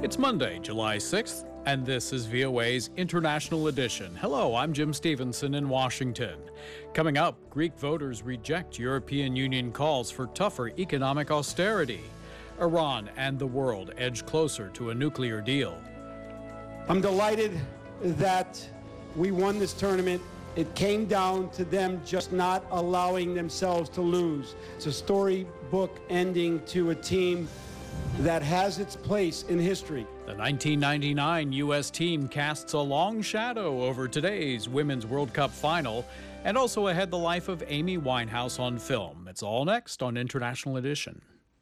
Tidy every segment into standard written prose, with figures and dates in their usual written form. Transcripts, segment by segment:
It's Monday, July 6th, and this is VOA's International Edition. Hello, I'm Jim Stevenson in Washington. Coming up, Greek voters reject European Union calls for tougher economic austerity. Iran and the world edge closer to a nuclear deal. I'm delighted that we won this tournament. It came down to them just not allowing themselves to lose. It's a storybook ending to a team that has its place in history. The 1999 U.S. team casts a long shadow over today's Women's World Cup final and also ahead the life of Amy Winehouse on film. It's all next on International Edition.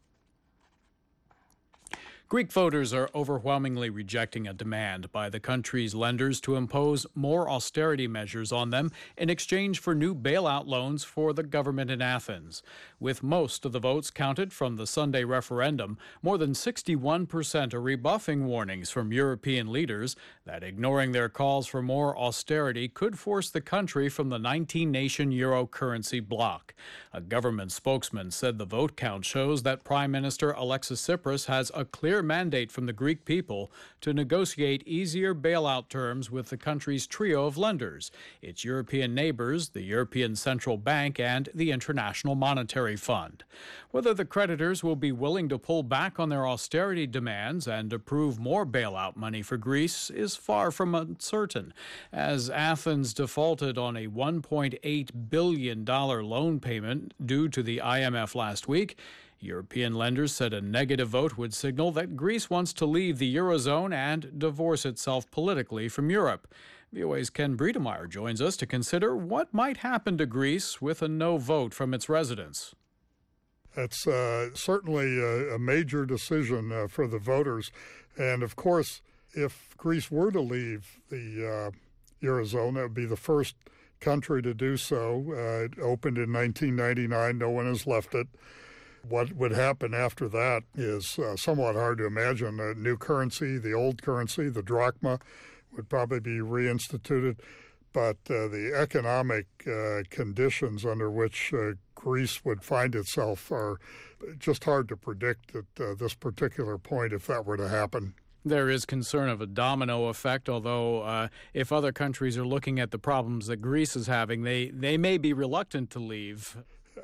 Greek voters are overwhelmingly rejecting a demand by the country's lenders to impose more austerity measures on them in exchange for new bailout loans for the government in Athens. With most of the votes counted from the Sunday referendum, more than 61% are rebuffing warnings from European leaders that ignoring their calls for more austerity could force the country from the 19-nation euro currency bloc. A government spokesman said the vote count shows that Prime Minister Alexis Tsipras has a clear mandate from the Greek people to negotiate easier bailout terms with the country's trio of lenders, its European neighbors, the European Central Bank, and the International Monetary Fund. Whether the creditors will be willing to pull back on their austerity demands and approve more bailout money for Greece is far from uncertain, as Athens defaulted on a $1.8 billion loan payment due to the IMF last week. European lenders said a negative vote would signal that Greece wants to leave the Eurozone and divorce itself politically from Europe. VOA's Ken Bredemeyer joins us to consider what might happen to Greece with a no vote from its residents. It's certainly a major decision for the voters. And of course, if Greece were to leave the Eurozone, that would be the first country to do so. It opened in 1999. No one has left it. What would happen after that is somewhat hard to imagine. A new currency, the old currency, the drachma, would probably be reinstituted. But the economic conditions under which Greece would find itself are just hard to predict at this particular point if that were to happen. There is concern of a domino effect, although if other countries are looking at the problems that Greece is having, they may be reluctant to leave.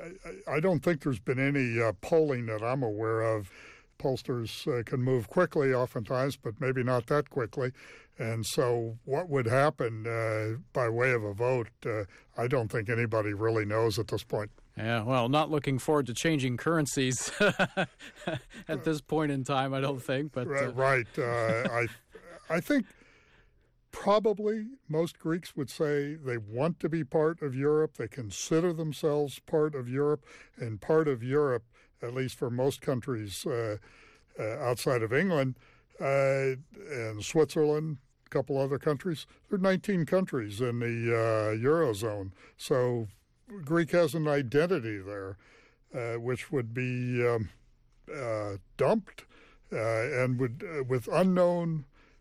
I don't think there's been any polling that I'm aware of. Pollsters can move quickly oftentimes, but maybe not that quickly. And so what would happen by way of a vote, I don't think anybody really knows at this point. Yeah, well, not looking forward to changing currencies at this point in time, I don't think. But Right. I think probably most Greeks would say they want to be part of Europe. They consider themselves part of Europe, and part of Europe, at least for most countries outside of England and Switzerland, a couple other countries. There are 19 countries in the Eurozone. So Greek has an identity there, which would be dumped and would with unknown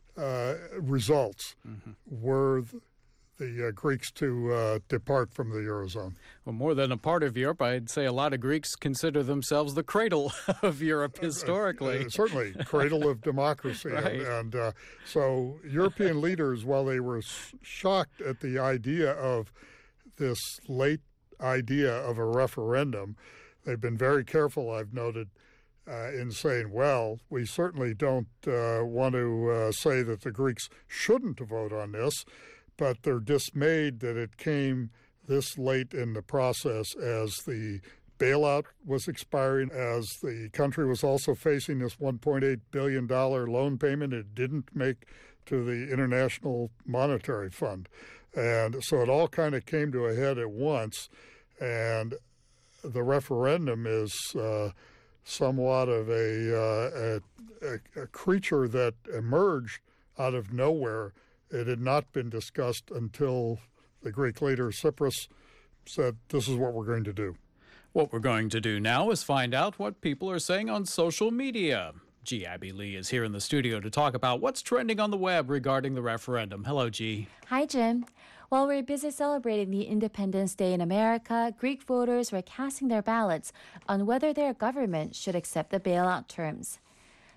results were the Greeks to depart from the Eurozone. Well, more than a part of Europe, I'd say a lot of Greeks consider themselves the cradle of Europe historically. Certainly, cradle of democracy. Right. And so European leaders, while they were shocked at the idea of this late idea of a referendum, they've been very careful, I've noted, in saying, well, we certainly don't want to say that the Greeks shouldn't vote on this, but they're dismayed that it came this late in the process as the bailout was expiring, as the country was also facing this $1.8 billion loan payment it didn't make to the International Monetary Fund. And so it all kind of came to a head at once, and the referendum is somewhat of a creature that emerged out of nowhere. It had not been discussed until the Greek leader Tsipras said, this is what we're going to do. What we're going to do now is find out what people are saying on social media. G. Abby Lee is here in the studio to talk about what's trending on the web regarding the referendum. Hello, G. Hi, Jim. While we're busy celebrating the Independence Day in America, Greek voters were casting their ballots on whether their government should accept the bailout terms.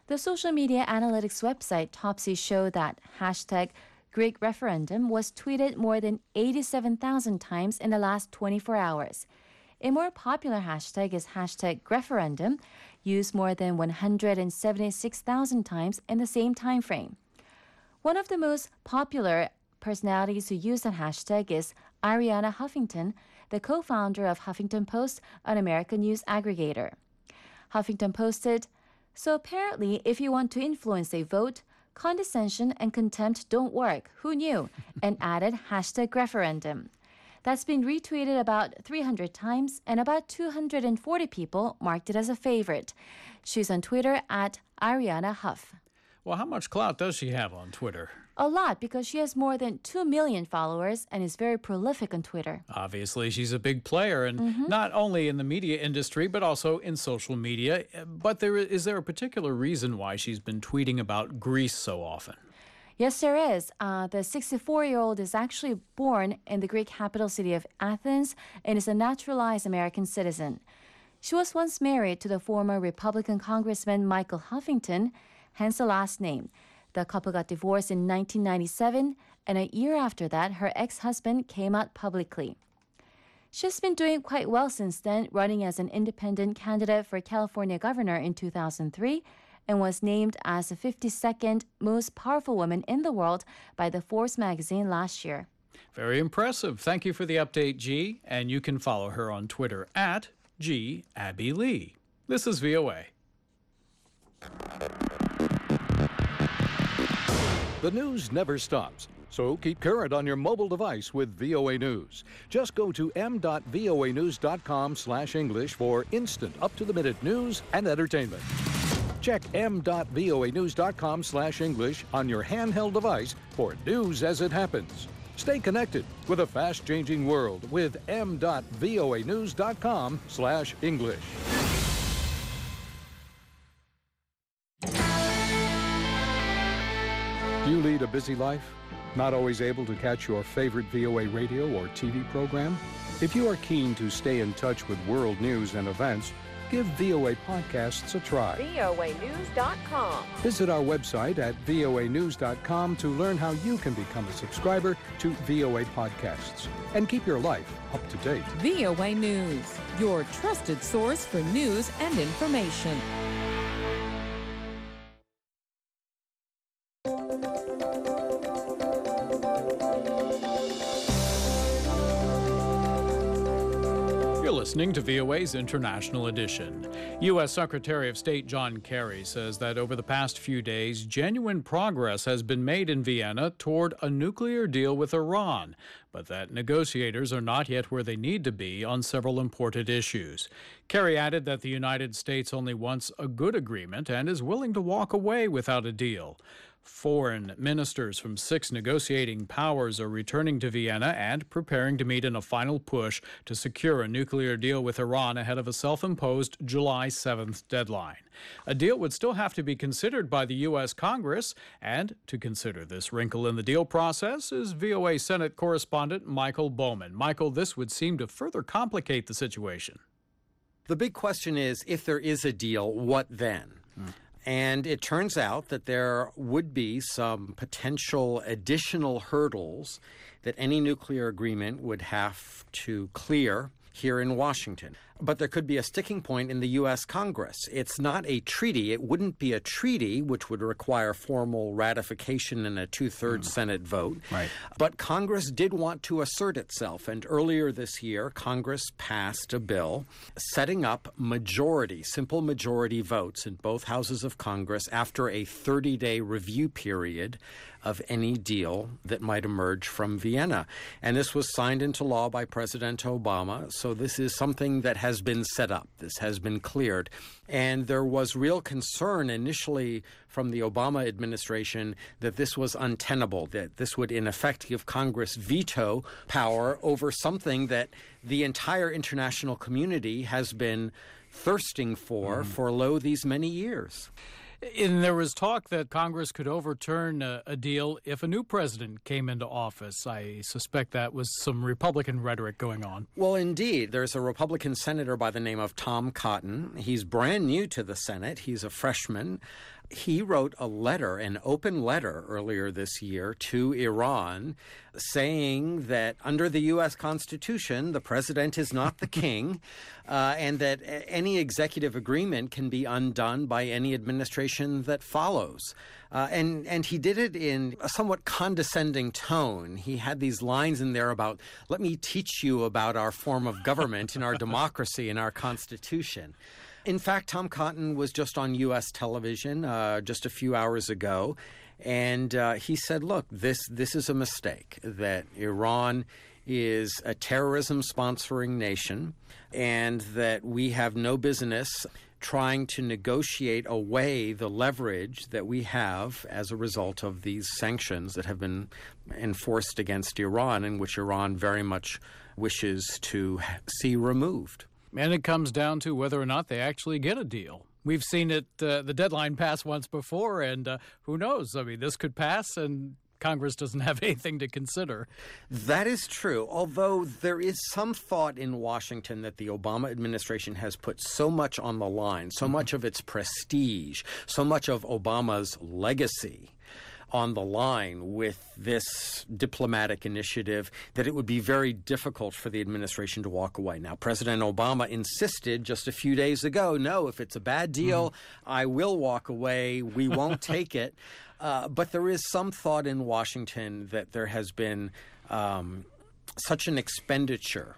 The social media analytics website Topsy showed that hashtag Greek referendum was tweeted more than 87,000 times in the last 24 hours. A more popular hashtag is hashtag Greferendum, used more than 176,000 times in the same time frame. One of the most popular personalities who use that hashtag is Arianna Huffington, the co-founder of Huffington Post, an American news aggregator. Huffington posted, "So apparently, if you want to influence a vote, condescension and contempt don't work. Who knew?" and added hashtag referendum. That's been retweeted about 300 times, and about 240 people marked it as a favorite. She's on Twitter at Arianna Huff. Well, how much clout does she have on Twitter? A lot, because she has more than 2 million followers and is very prolific on Twitter. Obviously, she's a big player, and not only in the media industry, but also in social media. But is there a particular reason why she's been tweeting about Greece so often? Yes, there is. The 64-year-old is actually born in the Greek capital city of Athens and is a naturalized American citizen. She was once married to the former Republican Congressman Michael Huffington, hence the last name. The couple got divorced in 1997, and a year after that, her ex-husband came out publicly. She's been doing quite well since then, running as an independent candidate for California governor in 2003, and was named as the 52nd most powerful woman in the world by the Forbes magazine last year. Very impressive. Thank you for the update, G. And you can follow her on Twitter at @GAbbyLee. This is VOA. The news never stops, so keep current on your mobile device with VOA News. Just go to m.voanews.com/English for instant, up-to-the-minute news and entertainment. Check m.voanews.com/English on your handheld device for news as it happens. Stay connected with a fast-changing world with m.voanews.com/English. Do you lead a busy life? Not always able to catch your favorite VOA radio or TV program? If you are keen to stay in touch with world news and events, give VOA Podcasts a try. voanews.com. Visit our website at voanews.com to learn how you can become a subscriber to VOA Podcasts and keep your life up to date. VOA News, your trusted source for news and information. Listening to VOA's International Edition. U.S. Secretary of State John Kerry says that over the past few days, genuine progress has been made in Vienna toward a nuclear deal with Iran, but that negotiators are not yet where they need to be on several important issues. Kerry added that the United States only wants a good agreement and is willing to walk away without a deal. Foreign ministers from 6 negotiating powers are returning to Vienna and preparing to meet in a final push to secure a nuclear deal with Iran ahead of a self-imposed July 7th deadline. A deal would still have to be considered by the U.S. Congress, and to consider this wrinkle in the deal process is VOA Senate correspondent Michael Bowman. Michael, this would seem to further complicate the situation. The big question is, if there is a deal, what then? And it turns out that there would be some potential additional hurdles that any nuclear agreement would have to clear here in Washington. But there could be a sticking point in the U.S. Congress. It's not a treaty. It wouldn't be a treaty, which would require formal ratification and a two-thirds Senate vote. Right. But Congress did want to assert itself. And earlier this year, Congress passed a bill setting up simple majority votes in both houses of Congress after a 30-day review period of any deal that might emerge from Vienna. And this was signed into law by President Obama. So this is something that has been set up. This has been cleared. And there was real concern initially from the Obama administration that this was untenable, that this would in effect give Congress veto power over something that the entire international community has been thirsting for these many years. And there was talk that Congress could overturn a deal if a new president came into office. I suspect that was some Republican rhetoric going on. Well, indeed. There's a Republican senator by the name of Tom Cotton. He's brand new to the Senate. He's a freshman. He wrote a letter, an open letter earlier this year to Iran saying that under the U.S. Constitution, the president is not the king, and that any executive agreement can be undone by any administration that follows. And he did it in a somewhat condescending tone. He had these lines in there about, let me teach you about our form of government and our democracy and our Constitution. In fact, Tom Cotton was just on U.S. television just a few hours ago, and he said, look, this is a mistake, that Iran is a terrorism-sponsoring nation, and that we have no business trying to negotiate away the leverage that we have as a result of these sanctions that have been enforced against Iran, and which Iran very much wishes to see removed. And it comes down to whether or not they actually get a deal. We've seen it, the deadline pass once before, and who knows? I mean, this could pass, and Congress doesn't have anything to consider. That is true, although there is some thought in Washington that the Obama administration has put so much on the line, so much of its prestige, so much of Obama's legacy on the line with this diplomatic initiative that it would be very difficult for the administration to walk away. Now, President Obama insisted just a few days ago, no, if it's a bad deal, I will walk away. We won't take it. But there is some thought in Washington that there has been such an expenditure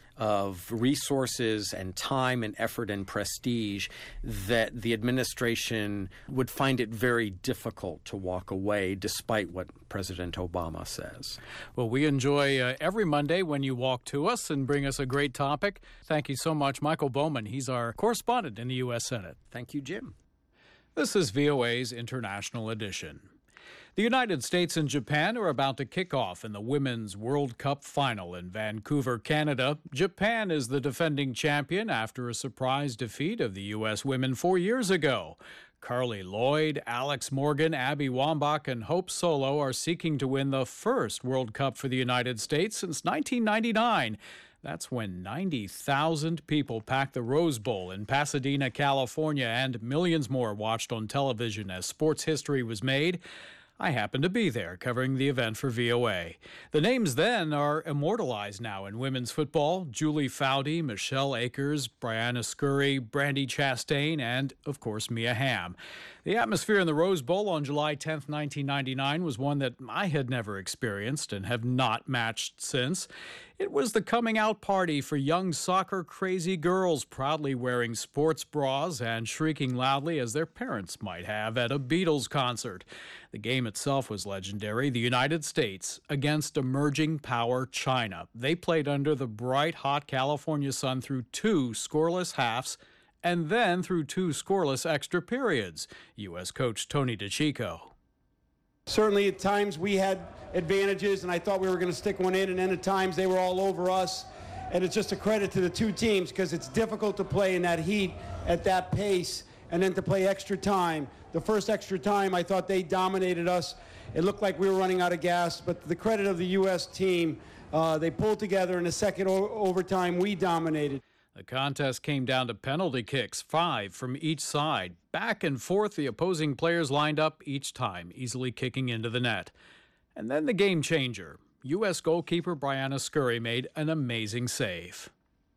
of resources and time and effort and prestige that the administration would find it very difficult to walk away despite what President Obama says. Well, we enjoy every Monday when you walk to us and bring us a great topic. Thank you so much, Michael Bowman. He's our correspondent in the U.S. Senate. Thank you, Jim. This is VOA's International Edition. The United States and Japan are about to kick off in the Women's World Cup final in Vancouver, Canada. Japan is the defending champion after a surprise defeat of the U.S. women 4 years ago. Carly Lloyd, Alex Morgan, Abby Wambach, and Hope Solo are seeking to win the first World Cup for the United States since 1999. That's when 90,000 people packed the Rose Bowl in Pasadena, California, and millions more watched on television as sports history was made. I happened to be there covering the event for VOA. The names then are immortalized now in women's football: Julie Foudy, Michelle Akers, Brianna Scurry, Brandi Chastain, and, of course, Mia Hamm. The atmosphere in the Rose Bowl on July 10th, 1999 was one that I had never experienced and have not matched since. It was the coming out party for young soccer-crazy girls proudly wearing sports bras and shrieking loudly as their parents might have at a Beatles concert. The game itself was legendary. The United States against emerging power China. They played under the bright, hot California sun through 2 scoreless halves and then through 2 scoreless extra periods. U.S. coach Tony DeCicco. Certainly at times we had advantages, and I thought we were going to stick one in, and then at times they were all over us. And it's just a credit to the two teams because it's difficult to play in that heat at that pace and then to play extra time. The first extra time, I thought they dominated us. It looked like we were running out of gas, but to the credit of the U.S. team, they pulled together. In the second overtime, we dominated. The contest came down to penalty kicks, 5 from each side. Back and forth, the opposing players lined up each time, easily kicking into the net. And then the game changer. U.S. goalkeeper Brianna Scurry made an amazing save.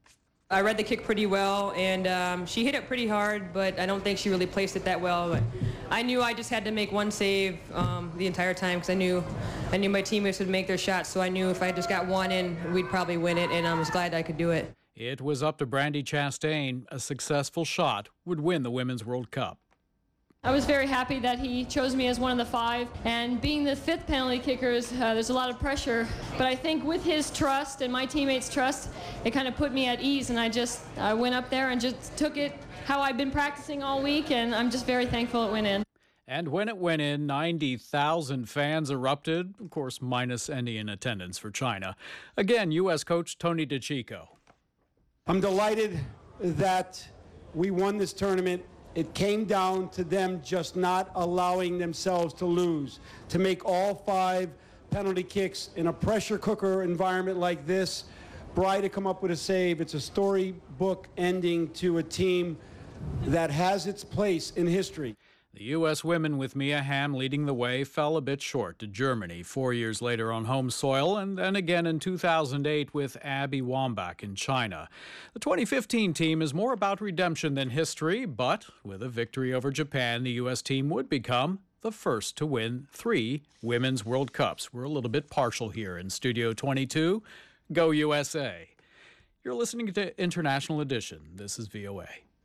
I read the kick pretty well, and she hit it pretty hard, but I don't think she really placed it that well. But I knew I just had to make one save the entire time because I knew my teammates would make their shots, so I knew if I just got one in, we'd probably win it, and I was glad I could do it. It was up to Brandi Chastain. A successful shot would win the Women's World Cup. I was very happy that he chose me as one of the 5, and being the 5th penalty kickers, there's a lot of pressure, but I think with his trust and my teammates' trust, it kind of put me at ease, and I went up there and just took it how I've been practicing all week, and I'm just very thankful it went in. And when it went in, 90,000 fans erupted, of course, minus any in attendance for China. Again, U.S. coach Tony DeCicco. I'm delighted that we won this tournament. It came down to them just not allowing themselves to lose, to make all 5 penalty kicks in a pressure cooker environment like this. Bri to come up with a save. It's a storybook ending to a team that has its place in history. The U.S. women, with Mia Hamm leading the way, fell a bit short to Germany 4 years later on home soil, and then again in 2008 with Abby Wambach in China. The 2015 team is more about redemption than history, but with a victory over Japan, the U.S. team would become the first to win 3 Women's World Cups. We're a little bit partial here in Studio 22. Go USA. You're listening to International Edition. This is VOA.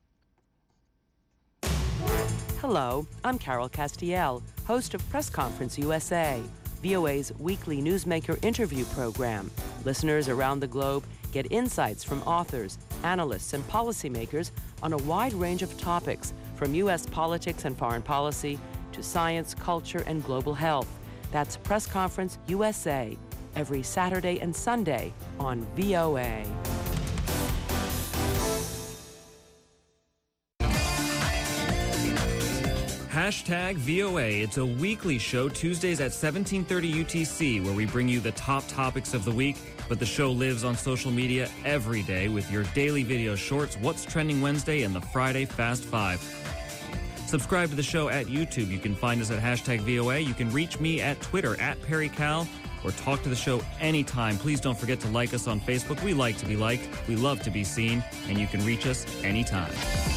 Hello, I'm Carol Castiel, host of Press Conference USA, VOA's weekly newsmaker interview program. Listeners around the globe get insights from authors, analysts, and policymakers on a wide range of topics, from U.S. politics and foreign policy to science, culture, and global health. That's Press Conference USA, every Saturday and Sunday on VOA. Hashtag VOA. It's a weekly show, Tuesdays at 17:30 UTC, where we bring you the top topics of the week. But the show lives on social media every day with your daily video shorts, What's Trending Wednesday, and the Friday Fast Five. Subscribe to the show at YouTube. You can find us at hashtag VOA. You can reach me at Twitter, at PerryCal, or talk to the show anytime. Please don't forget to like us on Facebook. We like to be liked. We love to be seen. And you can reach us anytime.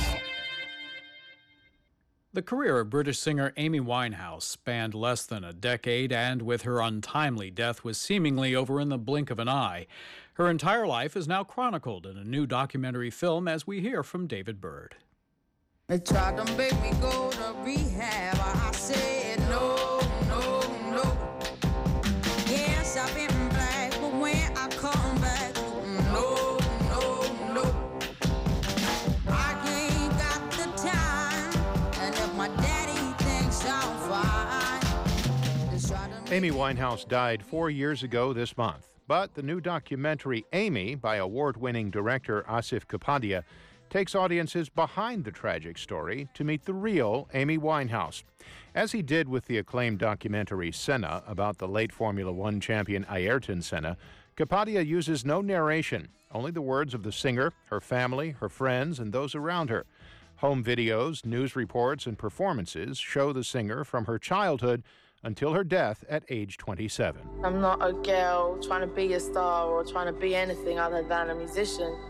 The career of British singer Amy Winehouse spanned less than a decade, and with her untimely death was seemingly over in the blink of an eye. Her entire life is now chronicled in a new documentary film, as we hear from David Bird. They tried to make me go to rehab. I said no, no, no. Yes, I've been black, but when I come back, no, no, no. I ain't got the time, and if my daddy thinks I'm fine. Amy Winehouse died 4 years ago this month, but the new documentary Amy, by award-winning director Asif Kapadia, takes audiences behind the tragic story to meet the real Amy Winehouse. As he did with the acclaimed documentary Senna about the late Formula One champion Ayrton Senna, Kapadia uses no narration, only the words of the singer, her family, her friends, and those around her. Home videos, news reports, and performances show the singer from her childhood until her death at age 27. I'm not a girl trying to be a star or trying to be anything other than a musician.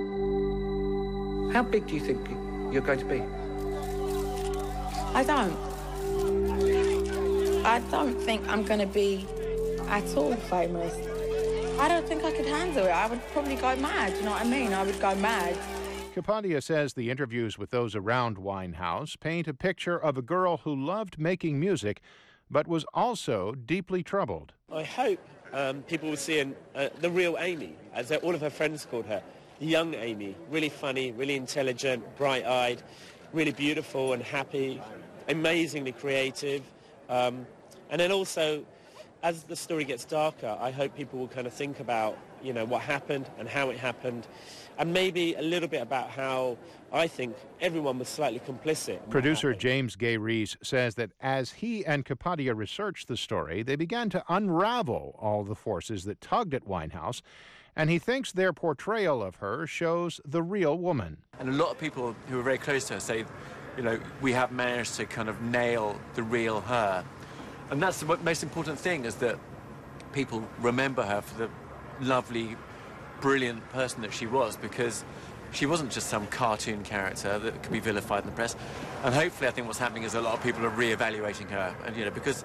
How big do you think you're going to be? I don't think I'm going to be at all famous. I don't think I could handle it. I would probably go mad, you know what I mean? I would go mad. Kapadia says the interviews with those around Winehouse paint a picture of a girl who loved making music, but was also deeply troubled. I hope people will see the real Amy, as all of her friends called her. Young Amy, really funny, really intelligent, bright-eyed, really beautiful and happy, amazingly creative. And then also, as the story gets darker, I hope people will kind of think about, you know, what happened and how it happened, and maybe a little bit about how I think everyone was slightly complicit. Producer James Gay Reese says that as he and Kapadia researched the story, they began to unravel all the forces that tugged at Winehouse, and he thinks their portrayal of her shows the real woman. And a lot of people who are very close to her say, you know, we have managed to kind of nail the real her. And that's the most important thing, is that people remember her for the lovely, brilliant person that she was, because she wasn't just some cartoon character that could be vilified in the press. And hopefully, I think what's happening is a lot of people are re-evaluating her, and you know, because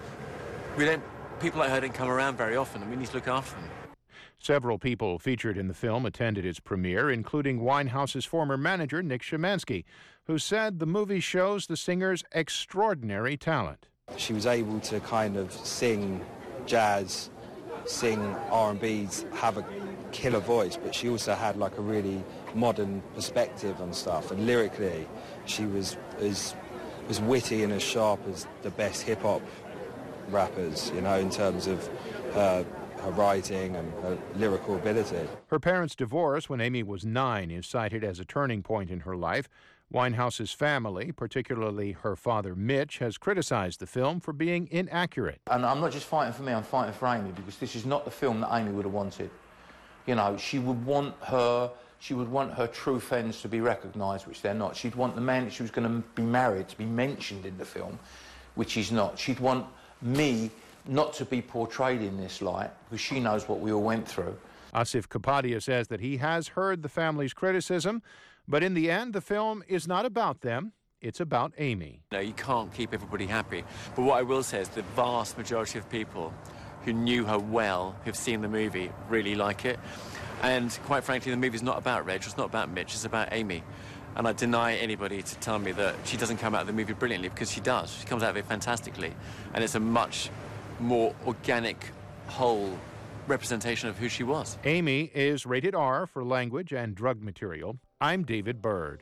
people like her don't come around very often, and we need to look after them. Several people featured in the film attended its premiere, including Winehouse's former manager, Nick Szymanski, who said the movie shows the singer's extraordinary talent. She was able to kind of sing jazz, sing R&B's, have a killer voice, but she also had like a really modern perspective on stuff. And lyrically, she was as witty and as sharp as the best hip-hop rappers, you know, in terms of her writing and her lyrical ability. Her parents' divorce when Amy was 9 is cited as a turning point in her life. Winehouse's family, particularly her father Mitch, has criticized the film for being inaccurate. And I'm not just fighting for me, I'm fighting for Amy, because this is not the film that Amy would have wanted. You know, she would want her She would want her true friends to be recognised, which they're not. She'd want the man that she was going to be married to be mentioned in the film, which he's not. She'd want me not to be portrayed in this light, because she knows what we all went through. Asif Kapadia says that he has heard the family's criticism, but in the end, the film is not about them. It's about Amy. No, you can't keep everybody happy. But what I will say is the vast majority of people who knew her well, who've seen the movie, really like it. And quite frankly, the movie's not about Reg, it's not about Mitch, it's about Amy. And I deny anybody to tell me that she doesn't come out of the movie brilliantly, because she does. She comes out of it fantastically. And it's a much more organic, whole representation of who she was. Amy is rated R for language and drug material. I'm David Bird.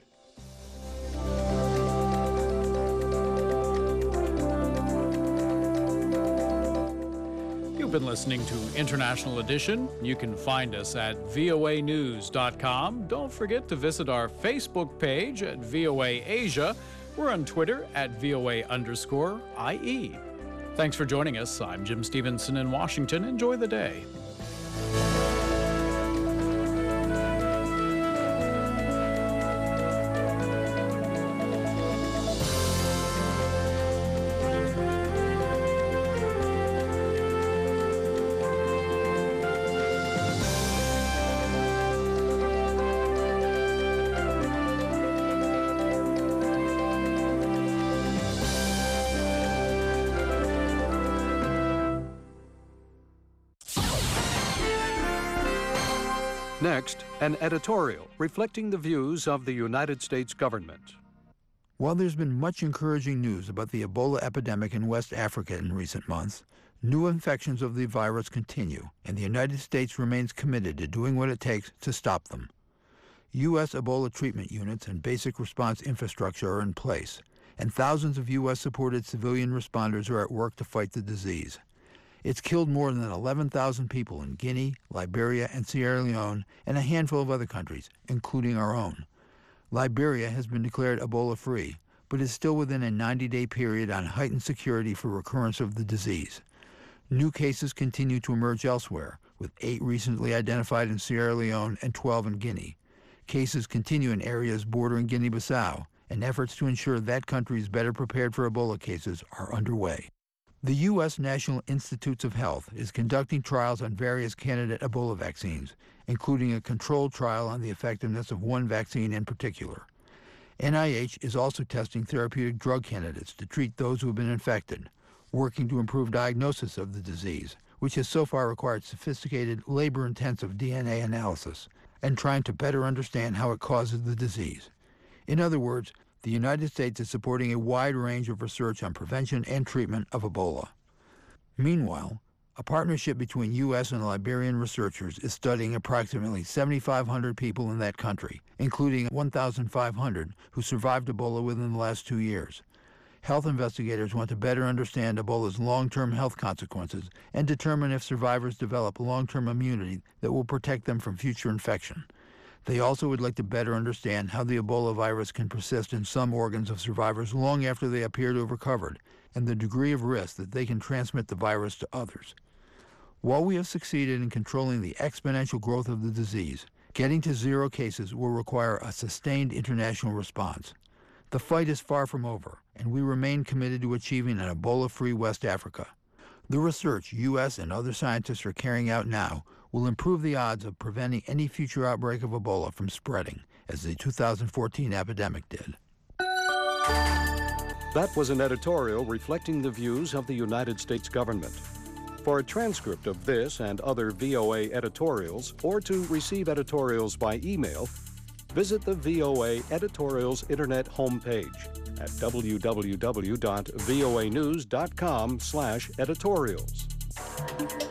You've been listening to International Edition. You can find us at voanews.com. Don't forget to visit our Facebook page at VOA Asia. We're on Twitter at VOA_IE. Thanks for joining us. I'm Jim Stevenson in Washington. Enjoy the day. Next, an editorial reflecting the views of the United States government. While there's been much encouraging news about the Ebola epidemic in West Africa in recent months, new infections of the virus continue, and the United States remains committed to doing what it takes to stop them. U.S. Ebola treatment units and basic response infrastructure are in place, and thousands of U.S.-supported civilian responders are at work to fight the disease. It's killed more than 11,000 people in Guinea, Liberia, and Sierra Leone, and a handful of other countries, including our own. Liberia has been declared Ebola-free, but is still within a 90-day period on heightened security for recurrence of the disease. New cases continue to emerge elsewhere, with 8 recently identified in Sierra Leone and 12 in Guinea. Cases continue in areas bordering Guinea-Bissau, and efforts to ensure that country is better prepared for Ebola cases are underway. The U.S. National Institutes of Health is conducting trials on various candidate Ebola vaccines, including a controlled trial on the effectiveness of one vaccine in particular. NIH is also testing therapeutic drug candidates to treat those who have been infected, working to improve diagnosis of the disease, which has so far required sophisticated, labor-intensive DNA analysis, and trying to better understand how it causes the disease. In other words, the United States is supporting a wide range of research on prevention and treatment of Ebola. Meanwhile, a partnership between U.S. and Liberian researchers is studying approximately 7,500 people in that country, including 1,500 who survived Ebola within the last 2 years. Health investigators want to better understand Ebola's long-term health consequences and determine if survivors develop long-term immunity that will protect them from future infection. They also would like to better understand how the Ebola virus can persist in some organs of survivors long after they appear to have recovered, and the degree of risk that they can transmit the virus to others. While we have succeeded in controlling the exponential growth of the disease, getting to 0 cases will require a sustained international response. The fight is far from over, and we remain committed to achieving an Ebola-free West Africa. The research U.S. and other scientists are carrying out now will improve the odds of preventing any future outbreak of Ebola from spreading, as the 2014 epidemic did. That was an editorial reflecting the views of the United States government. For a transcript of this and other VOA editorials, or to receive editorials by email, visit the VOA Editorials Internet homepage at www.voanews.com/editorials.